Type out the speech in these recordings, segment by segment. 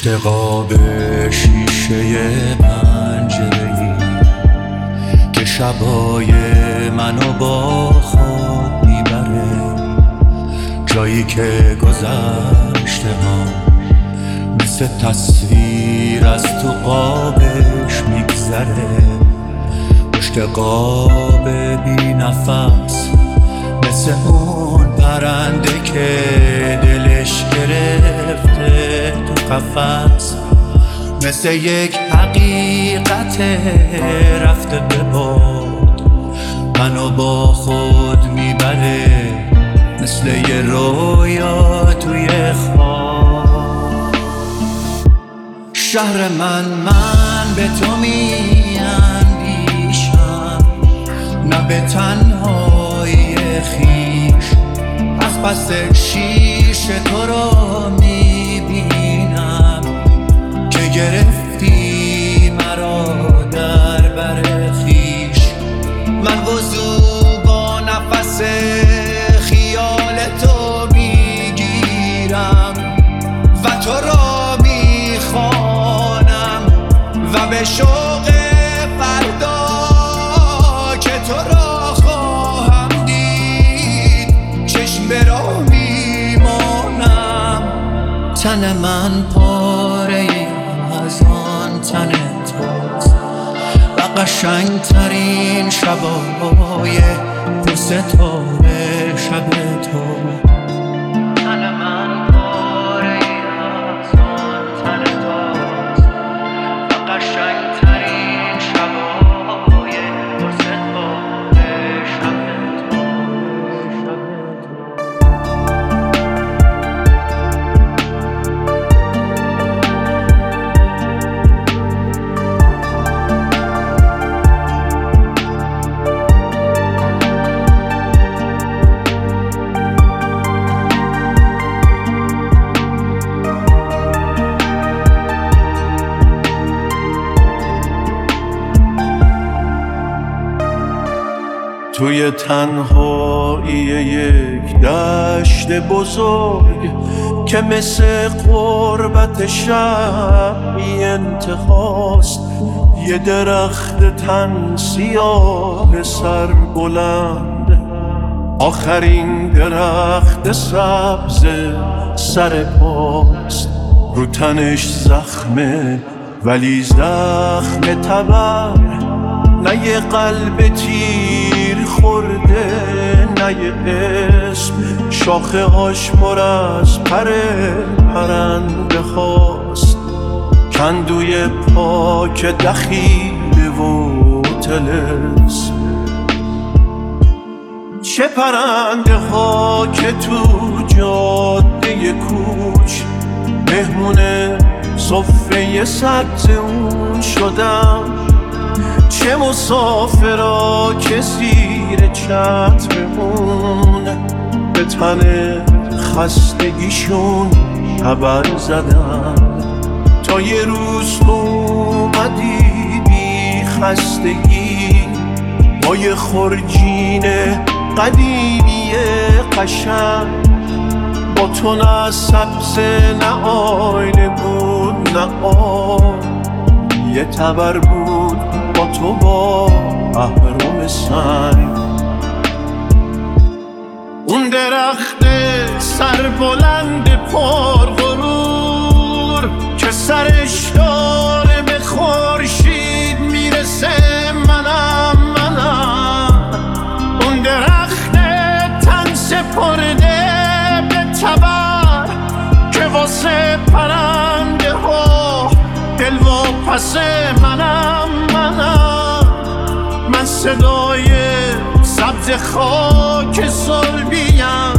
پشت قاب شیشه پنجره‌ای که شبای منو با خود میبره، جایی که گذشته ها مثل تصویر از تو قابش میگذره. پشت قاب بی نفس مثل اون پرنده که دلش گرفته تو قفس، مثل یک حقیقت رفته به باد منو با خود میبره، مثل یه رویا توی خواب. شهر من به تو میاندیشم، نه به تنهایی خویش، از پس شیشه تو رو میبینم که گرفتی مرا در بر خویش. من وضو با نفس خیال تو میگیرم و تو را میخوانم و به شوق فردا که تو را خواهم دید چشم به راه میمانم. تن من پاره از آن تن توست و قشنگترین شبای پرستاره شب تو. تن من پاره از آن تن توست و قشنگترین شبای پرستاره شب تو. توی تنهایی یک دشت بزرگ که مثل قربت شب بی انتهاست، یه درخت تن سیاه سر بلند، آخرین درخت سبز سر پاست، رو تنش زخمه ولی زخم تبر، نه یه قلب تیر خورده نه یه اسم، شاخه هاش پر از پر پرنده خواست، کندوی پاک دخیله و طلسم. چه پرنده ها که تو جاده کوچ مهمون صفه سبز اون شدم، چه مسافرا که زیر چترمون به تن خستگیشون خبر زدن، تا یه روز اومدی بی خستگی با یه خرجین قدیمی قشنگ، با تو نه سبز نه آینه بود نه آب، یه تبر بود با تو با اهرم سنگ. اون درخت سر بلند پر غرور که سرش داره به خورشید میرسه، منم اون درخت تن سپرده به تبر که واسه پرنده ها دل و پس منم من صدای سبز خاک سلبیم،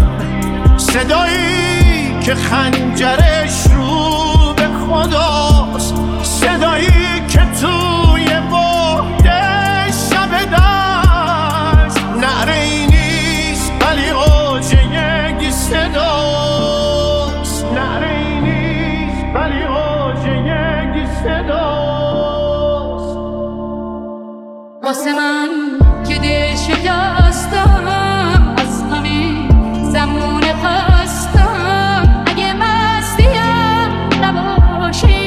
صدایی که خنجرش رو به خداست، صدایی که توی بعد شب دشت نعره ای نیست ولی اوج یک صداست، نعره ای نیست ولی اوج یک صداست. واسه من که دل شکستم از همین زمان خستم، اگه مستیم نباشی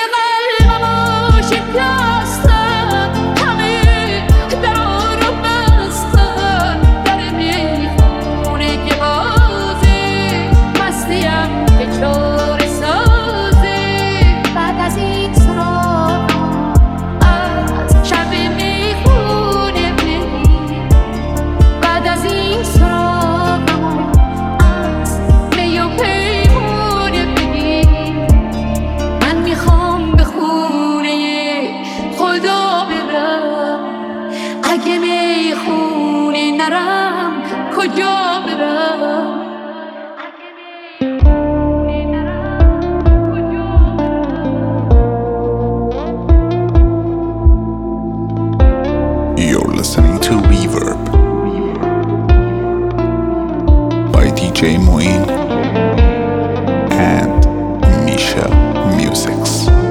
قلبمو شکستن، همه درا رو بستن، در میخونه که بازی مستیم که چاره سازی. بعد از این سراغم از شب میخونه بگی، بعد از این سراغم از می و پیمونه بگی. من میخوام به خونه خدا برم، اگه میخونه نرم کجا برم؟ You're listening to Reverb by DJ Moin and Misha Musics.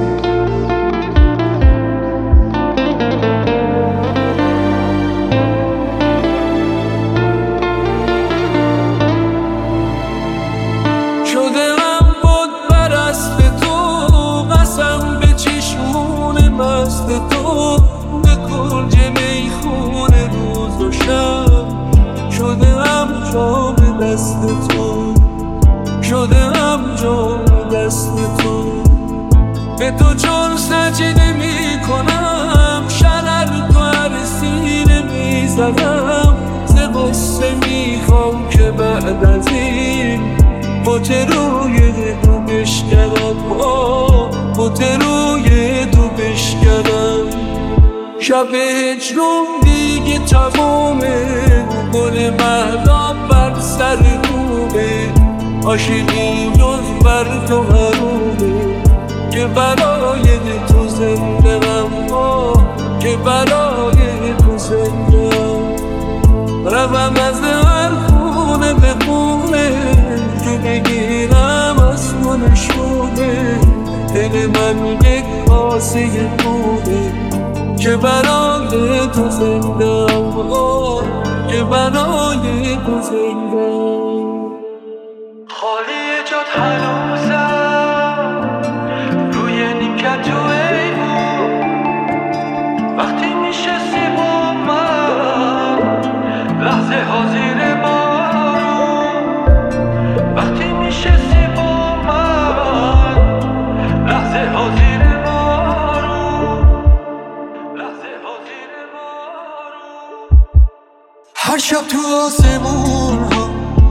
شدم بود پرست تو، قسم به چشمون مست تو، به کنج میخونه روز و شب. شدم جام دست تو، شدم جام دست تو. به تو چون سجده میکنم، شرر تو هر سینه میزنم. ز غصه میخوام که بعد از این بوت روی تو بشکنم، بوت روی تو بشکنم. شب هجرم دیگه تمومه، گل مهداب بر سر کوبه. عاشقی جز بر تو حرومه، که برای تو زنده غم، که برای تو زنده غم. روم از هر خونه به خونه، که بگیرم از تو نشونه. دل من یک کاسه خونه، که برای تو زنده غم، که برای تو زنده غم. خالی جات هنوزم روی نیمکت تو ایوون، وقتی میشستی با من لحظه ها زیر بارون. وقتی میشستی با من لحظه ها زیر بارون، لحظه ها زیر بارون. هر شب تو آسمون ها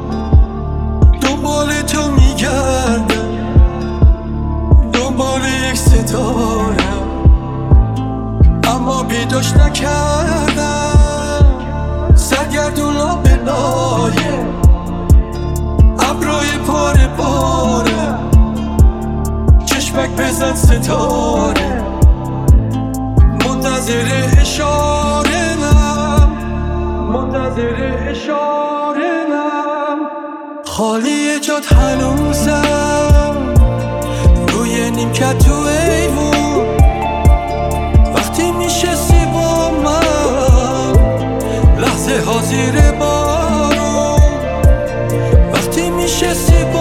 دنبال تو میگردم، دنبال یک ستاره، اما پیداش نکردم. سرگردون به نایه، ابرای پاره پاره، چشمک بزن ستاره. منتظر اشاره نم، منتظر اشاره نم. خالی جات هنوزم روی نیمکت تو ایوون، وقتی میشستی با من لحظه ها زیر بارون. وقتی میشستی